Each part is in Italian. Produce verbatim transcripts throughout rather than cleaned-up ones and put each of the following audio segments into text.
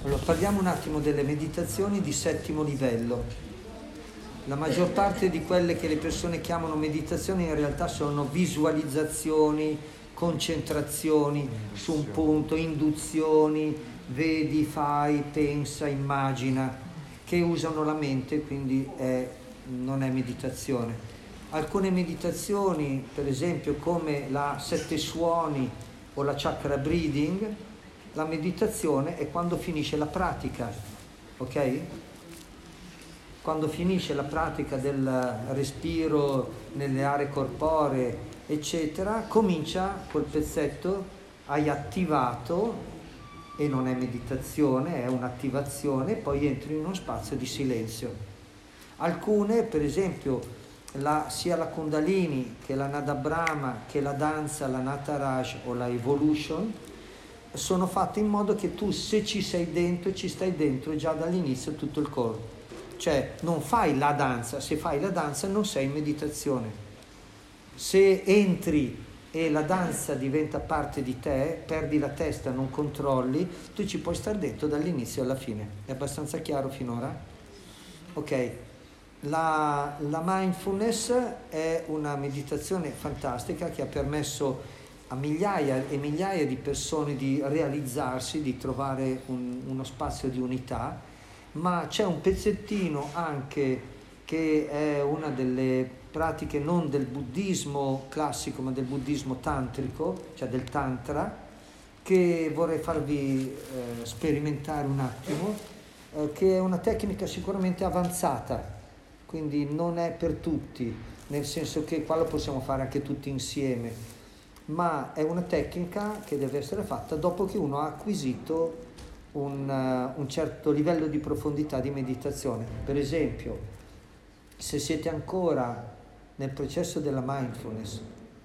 Allora, parliamo un attimo delle meditazioni di settimo livello. La maggior parte di quelle che le persone chiamano meditazioni in realtà sono visualizzazioni, concentrazioni su un punto, induzioni, vedi, fai, pensa, immagina, che usano la mente, quindi è, non è meditazione. Alcune meditazioni, per esempio come la sette suoni o la chakra breathing, la meditazione è quando finisce la pratica, ok? Quando finisce la pratica del respiro nelle aree corporee, eccetera, comincia quel pezzetto, hai attivato, e non è meditazione, è un'attivazione, e poi entri in uno spazio di silenzio. Alcune, per esempio, la, sia la Kundalini che la Nada Brahma, che la danza, la Nataraj o la Evolution, sono fatte in modo che tu, se ci sei dentro, ci stai dentro già dall'inizio tutto il corpo. Cioè non fai la danza, se fai la danza non sei in meditazione. Se entri e la danza diventa parte di te, perdi la testa, non controlli, tu ci puoi stare dentro dall'inizio alla fine. È abbastanza chiaro finora? Ok. La, la mindfulness è una meditazione fantastica che ha permesso a migliaia e migliaia di persone di realizzarsi, di trovare un, uno spazio di unità, ma c'è un pezzettino anche che è una delle pratiche non del buddismo classico ma del buddismo tantrico, cioè del tantra, che vorrei farvi eh, sperimentare un attimo, eh, che è una tecnica sicuramente avanzata, quindi non è per tutti, nel senso che qua lo possiamo fare anche tutti insieme, ma è una tecnica che deve essere fatta dopo che uno ha acquisito un, uh, un certo livello di profondità di meditazione. Per esempio, se siete ancora nel processo della mindfulness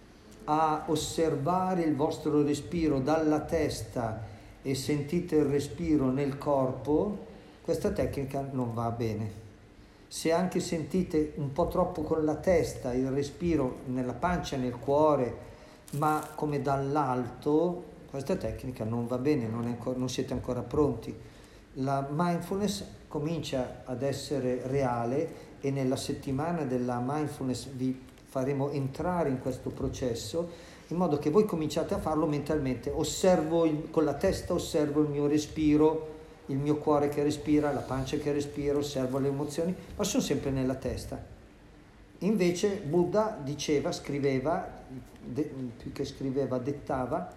a osservare il vostro respiro dalla testa e sentite il respiro nel corpo, questa tecnica non va bene. Se anche sentite un po' troppo con la testa il respiro nella pancia e nel cuore, ma come dall'alto, questa tecnica non va bene, non, è ancora, non siete ancora pronti. La mindfulness comincia ad essere reale e nella settimana della mindfulness vi faremo entrare in questo processo in modo che voi cominciate a farlo mentalmente. Osservo il, con la testa osservo il mio respiro, il mio cuore che respira, la pancia che respira, osservo le emozioni, ma sono sempre nella testa. Invece Buddha diceva, scriveva, de, più che scriveva, dettava,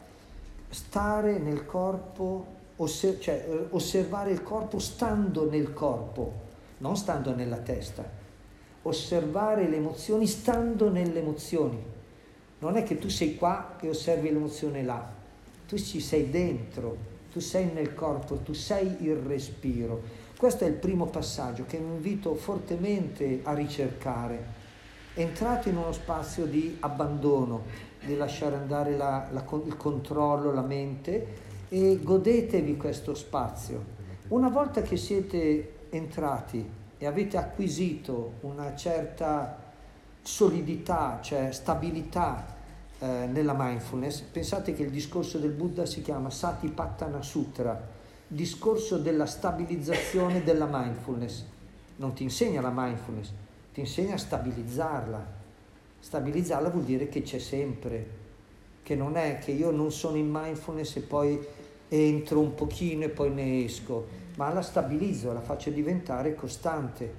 stare nel corpo, osser- cioè osservare il corpo stando nel corpo, non stando nella testa. Osservare le emozioni stando nelle emozioni. Non è che tu sei qua e osservi l'emozione là, tu ci sei dentro, tu sei nel corpo, tu sei il respiro. Questo è il primo passaggio che vi invito fortemente a ricercare. Entrate in uno spazio di abbandono, di lasciare andare la, la, il controllo, la mente, e godetevi questo spazio. Una volta che siete entrati e avete acquisito una certa solidità, cioè stabilità eh, nella mindfulness, pensate che il discorso del Buddha si chiama Satipatthana Sutra, discorso della stabilizzazione della mindfulness. Non ti insegna la mindfulness, ti insegna a stabilizzarla. Stabilizzarla vuol dire che c'è sempre, che non è che io non sono in mindfulness e poi entro un pochino e poi ne esco, ma la stabilizzo, la faccio diventare costante,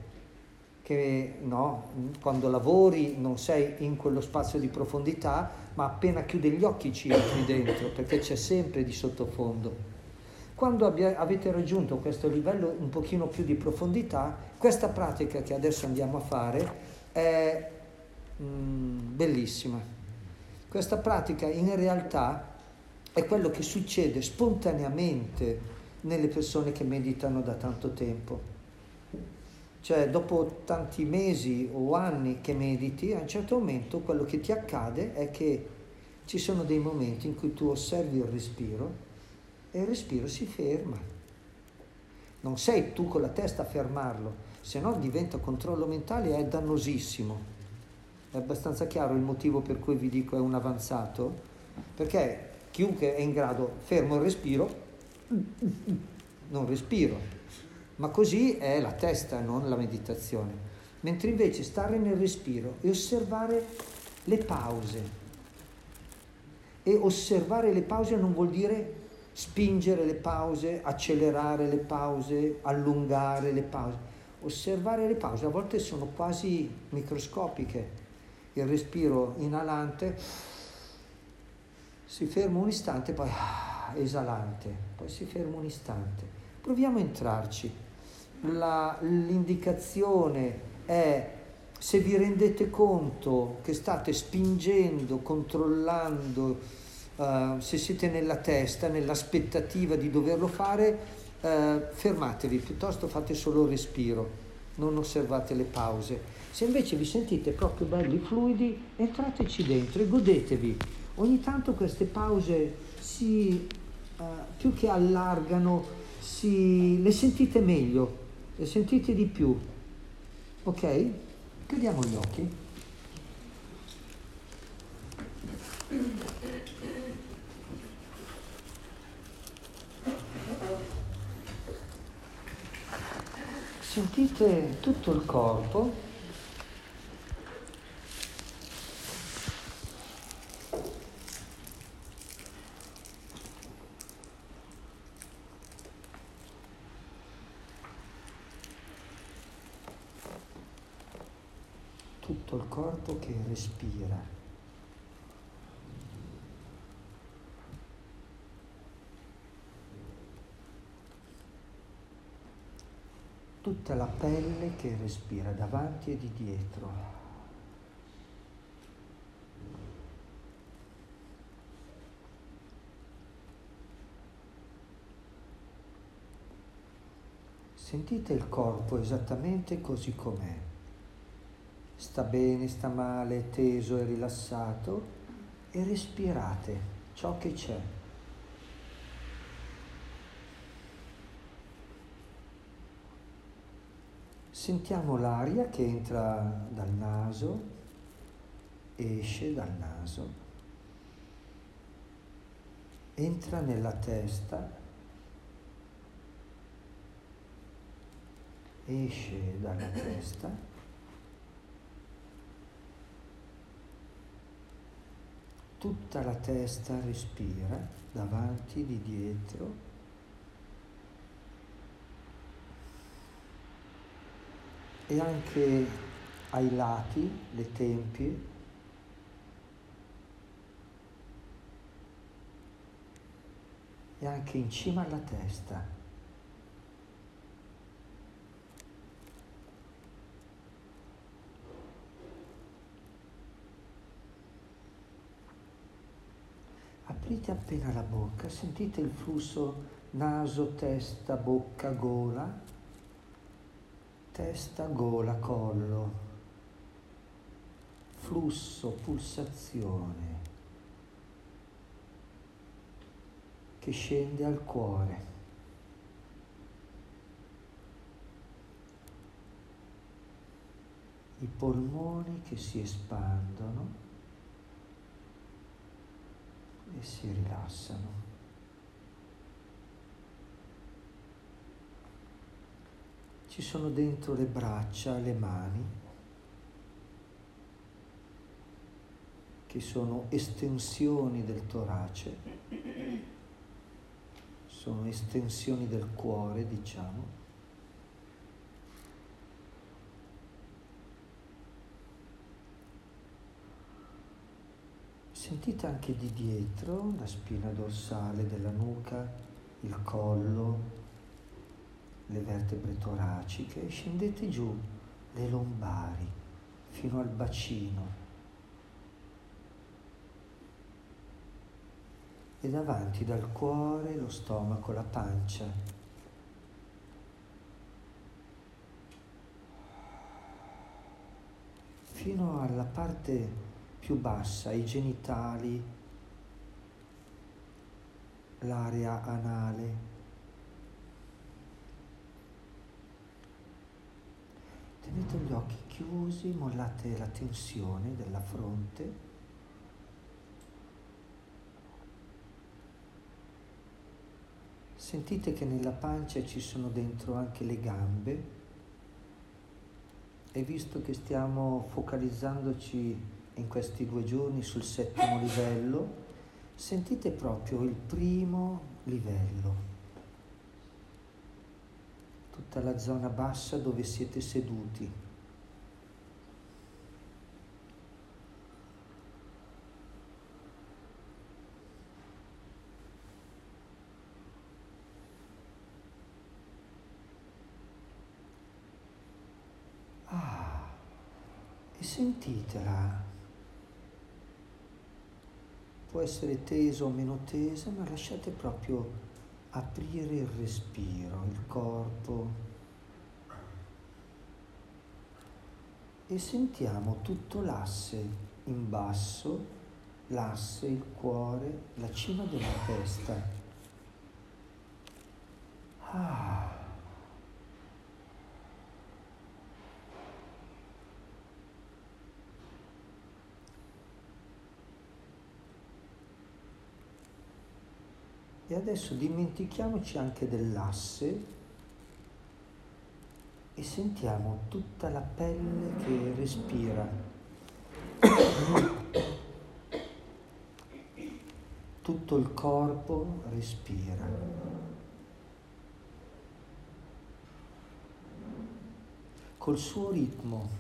che no, quando lavori non sei in quello spazio di profondità, ma appena chiudi gli occhi ci entri dentro, perché c'è sempre di sottofondo. Quando abbia, avete raggiunto questo livello un pochino più di profondità, questa pratica che adesso andiamo a fare è mm, bellissima. Questa pratica in realtà è quello che succede spontaneamente nelle persone che meditano da tanto tempo. Cioè dopo tanti mesi o anni che mediti, a un certo momento quello che ti accade è che ci sono dei momenti in cui tu osservi il respiro e il respiro si ferma. Non sei tu con la testa a fermarlo, se no diventa controllo mentale e è dannosissimo. È abbastanza chiaro il motivo per cui vi dico è un avanzato? Perché chiunque è in grado, fermo il respiro, non respiro, ma così è la testa, non la meditazione. Mentre invece stare nel respiro e osservare le pause. E osservare le pause non vuol dire spingere le pause, accelerare le pause, allungare le pause. Osservare le pause a volte sono quasi microscopiche. Il respiro inalante, si ferma un istante, poi ah, esalante, poi si ferma un istante. Proviamo a entrarci. La, l'indicazione è, se vi rendete conto che state spingendo, controllando, uh, se siete nella testa, nell'aspettativa di doverlo fare, uh, fermatevi, piuttosto fate solo respiro, non osservate le pause. Se invece vi sentite proprio belli, fluidi, entrateci dentro e godetevi. Ogni tanto queste pause si, uh, più che allargano, si, le sentite meglio, le sentite di più. Ok? Chiudiamo gli occhi. Sentite tutto il corpo. Tutto il corpo che respira. Tutta la pelle che respira davanti e di dietro. Sentite il corpo esattamente così com'è. Sta bene, sta male, teso e rilassato, e respirate ciò che c'è. Sentiamo l'aria che entra dal naso, esce dal naso, entra nella testa, esce dalla testa. Tutta la testa respira, davanti, di dietro. E anche ai lati, le tempie. E anche in cima alla testa. Aprite appena la bocca, sentite il flusso naso, testa, bocca, gola, testa, gola, collo, flusso, pulsazione che scende al cuore. I polmoni che si espandono e si rilassano. Ci sono dentro le braccia, le mani, che sono estensioni del torace, sono estensioni del cuore, diciamo. Sentite anche di dietro la spina dorsale della nuca, il collo, le vertebre toraciche, scendete giù le lombari fino al bacino e davanti dal cuore lo stomaco, la pancia. Fino alla parte più bassa, i genitali, l'area anale. Tenete gli occhi chiusi, mollate la tensione della fronte. Sentite che nella pancia ci sono dentro anche le gambe e visto che stiamo focalizzandoci in questi due giorni sul settimo livello, sentite proprio il primo livello, tutta la zona bassa dove siete seduti. Ah, e sentitela. Può essere teso o meno tesa, ma lasciate proprio aprire il respiro, il corpo. E sentiamo tutto l'asse in basso, l'asse, il cuore, la cima della testa. Ah. E adesso dimentichiamoci anche dell'asse e sentiamo tutta la pelle che respira. Tutto il corpo respira. Col suo ritmo.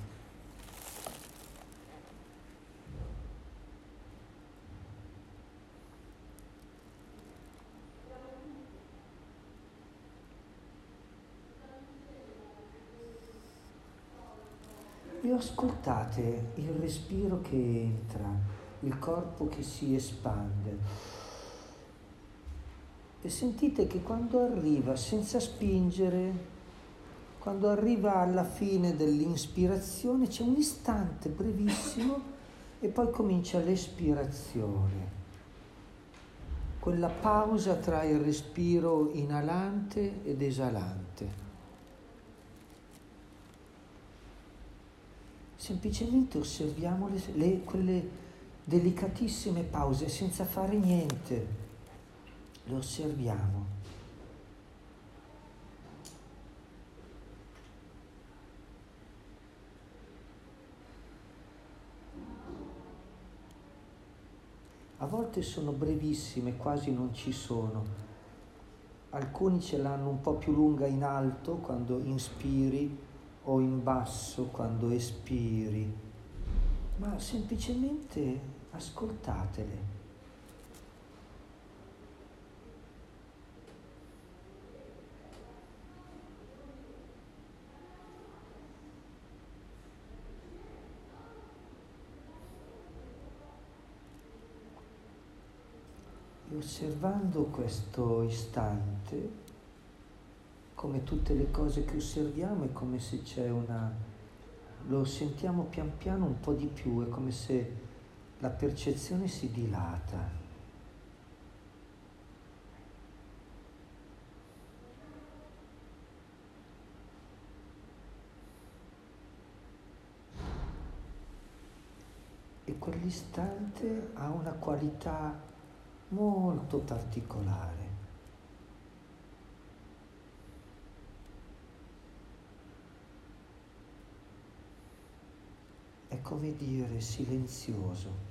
E ascoltate il respiro che entra, il corpo che si espande. E sentite che quando arriva, senza spingere, quando arriva alla fine dell'inspirazione, c'è un istante brevissimo e poi comincia l'espirazione. Quella pausa tra il respiro inalante ed esalante. Semplicemente osserviamo le, le, quelle delicatissime pause senza fare niente, le osserviamo. A volte sono brevissime, quasi non ci sono. Alcuni ce l'hanno un po' più lunga in alto quando inspiri o in basso quando espiri, ma semplicemente ascoltatele. E osservando questo istante, come tutte le cose che osserviamo, è come se c'è una... lo sentiamo pian piano un po' di più, è come se la percezione si dilata. E quell'istante ha una qualità molto particolare. È come dire silenzioso.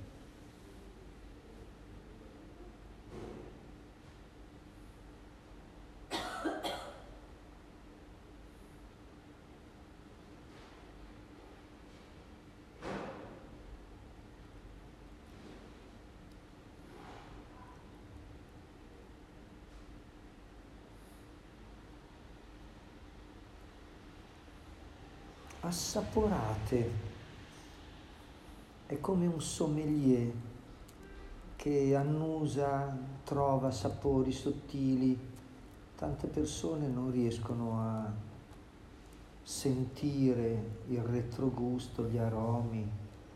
Assaporate. È come un sommelier che annusa, trova sapori sottili. Tante persone non riescono a sentire il retrogusto, gli aromi.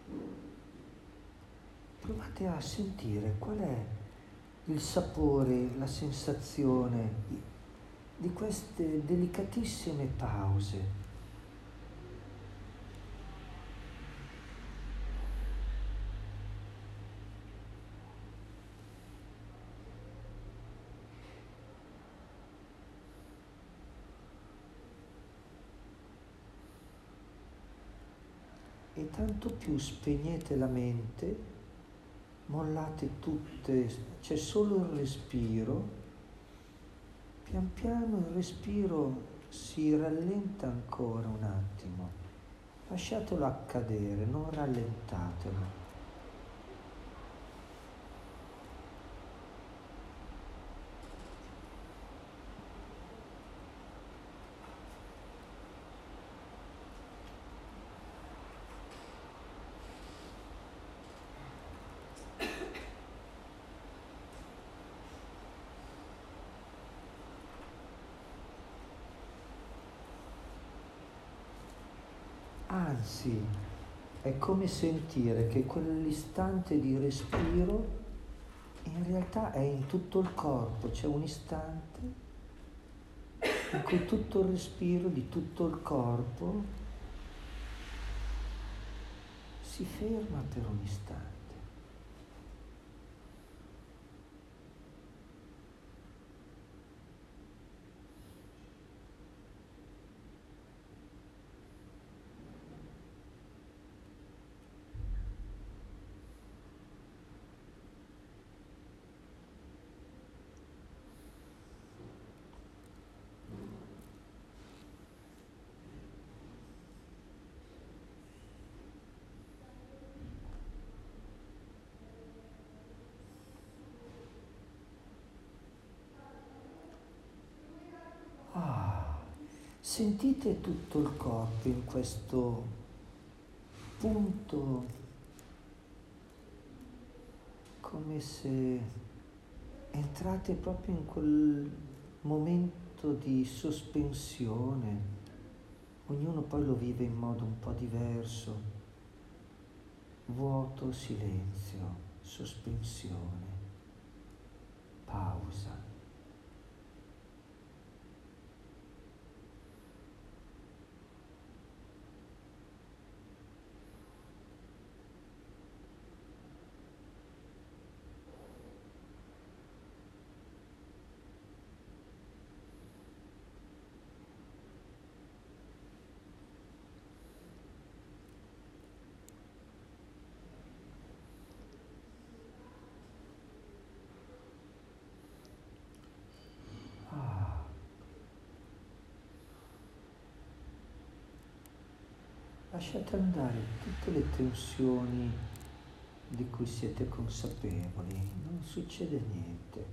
Provate a sentire qual è il sapore, la sensazione di queste delicatissime pause. e tanto più spegnete la mente, mollate tutte, c'è solo il respiro, pian piano il respiro si rallenta ancora un attimo, lasciatelo accadere, non rallentatelo. Anzi, è come sentire che quell'istante di respiro in realtà è in tutto il corpo, c'è un istante in cui tutto il respiro di tutto il corpo si ferma per un istante. Sentite tutto il corpo in questo punto, come se entrate proprio in quel momento di sospensione. Ognuno poi lo vive in modo un po' diverso. Vuoto, silenzio, sospensione, pausa. Lasciate andare tutte le tensioni di cui siete consapevoli, non succede niente.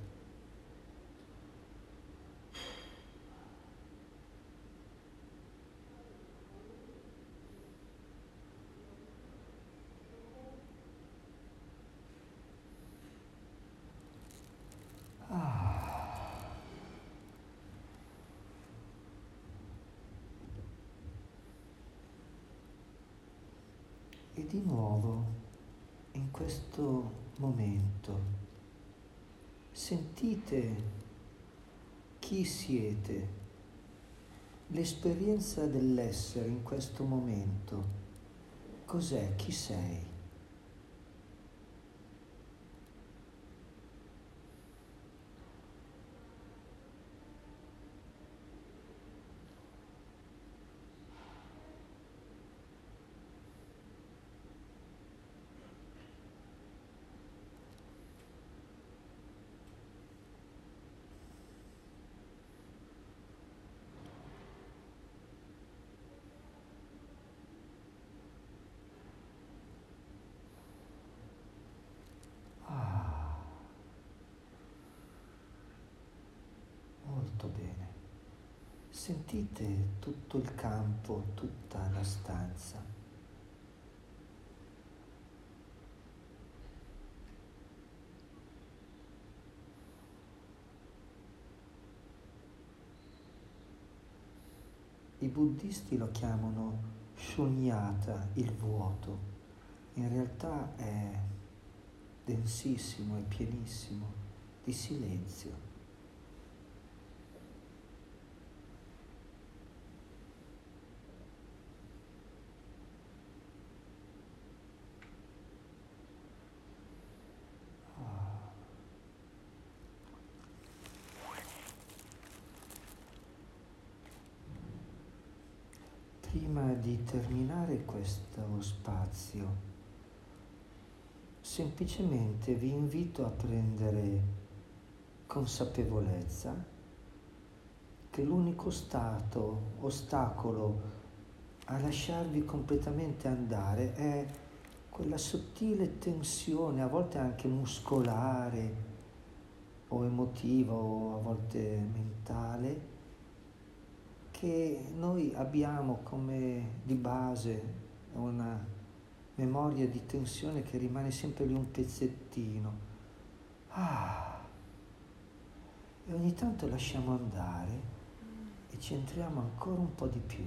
E di nuovo, in questo momento, sentite chi siete, l'esperienza dell'essere in questo momento. Cos'è? Chi sei? Molto bene. Sentite tutto il campo, tutta la stanza. I buddisti lo chiamano shunyata, il vuoto. In realtà è densissimo, è pienissimo di silenzio. Prima di terminare questo spazio, semplicemente vi invito a prendere consapevolezza che l'unico stato, ostacolo a lasciarvi completamente andare è quella sottile tensione, a volte anche muscolare o emotiva o a volte mentale, che noi abbiamo come di base una memoria di tensione che rimane sempre lì un pezzettino. Ah, e ogni tanto lasciamo andare e ci entriamo ancora un po' di più.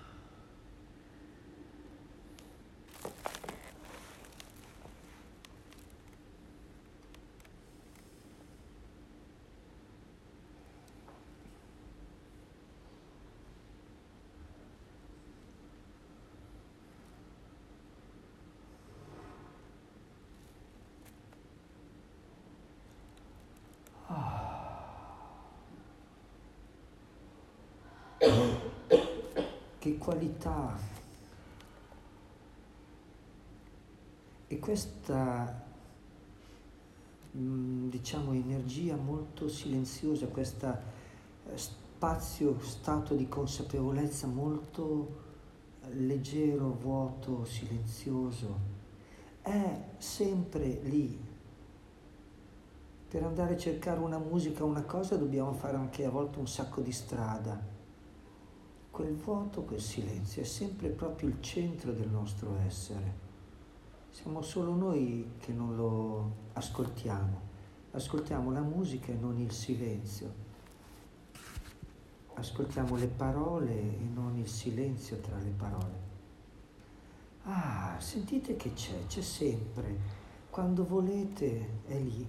Che qualità e questa, diciamo, energia molto silenziosa, questo spazio, stato di consapevolezza molto leggero, vuoto, silenzioso, è sempre lì. Per andare a cercare una musica, una cosa, dobbiamo fare anche a volte un sacco di strada. Quel vuoto, quel silenzio è sempre proprio il centro del nostro essere. Siamo solo noi che non lo ascoltiamo. Ascoltiamo la musica e non il silenzio. Ascoltiamo le parole e non il silenzio tra le parole. Ah, sentite che c'è, c'è sempre. Quando volete è lì.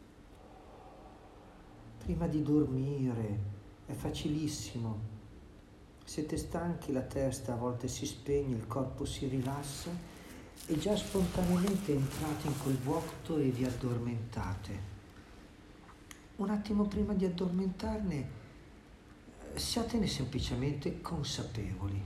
Prima di dormire è facilissimo. Siete stanchi, la testa a volte si spegne, il corpo si rilassa e già spontaneamente entrate in quel vuoto e vi addormentate. Un attimo prima di addormentarne, siatene semplicemente consapevoli.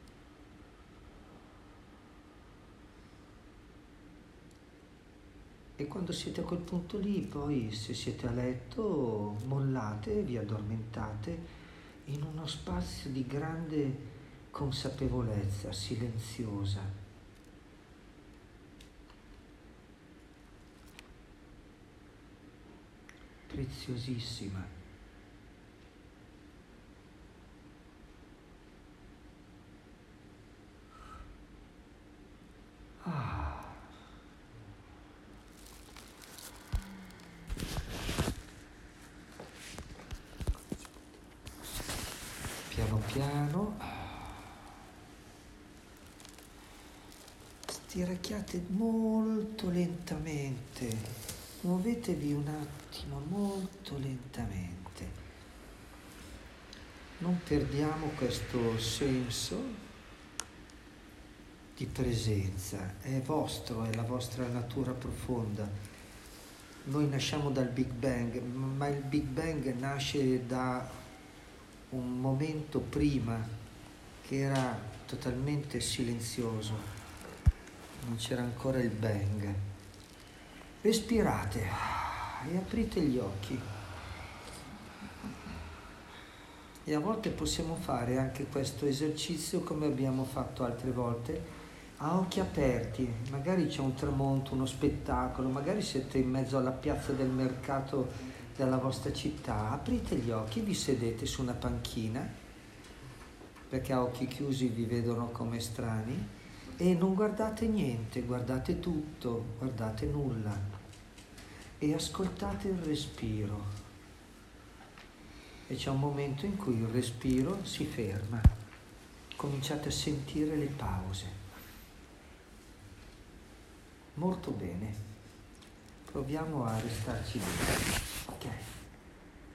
E quando siete a quel punto lì, poi se siete a letto, mollate e vi addormentate in uno spazio di grande consapevolezza, silenziosa. Preziosissima. Ah. Piano piano stiracchiate molto lentamente, muovetevi un attimo molto lentamente, non perdiamo questo senso di presenza, è vostro, è la vostra natura profonda. Noi nasciamo dal Big Bang, ma il Big Bang nasce da un momento prima che era totalmente silenzioso, non c'era ancora il bang. Respirate e aprite gli occhi. E a volte possiamo fare anche questo esercizio come abbiamo fatto altre volte, a occhi aperti. Magari c'è un tramonto, uno spettacolo, magari siete in mezzo alla piazza del mercato della vostra città, aprite gli occhi, vi sedete su una panchina, perché a occhi chiusi vi vedono come strani, e non guardate niente, guardate tutto, guardate nulla, e ascoltate il respiro. E c'è un momento in cui il respiro si ferma, cominciate a sentire le pause. Molto bene. Proviamo a restarci lì. Ok.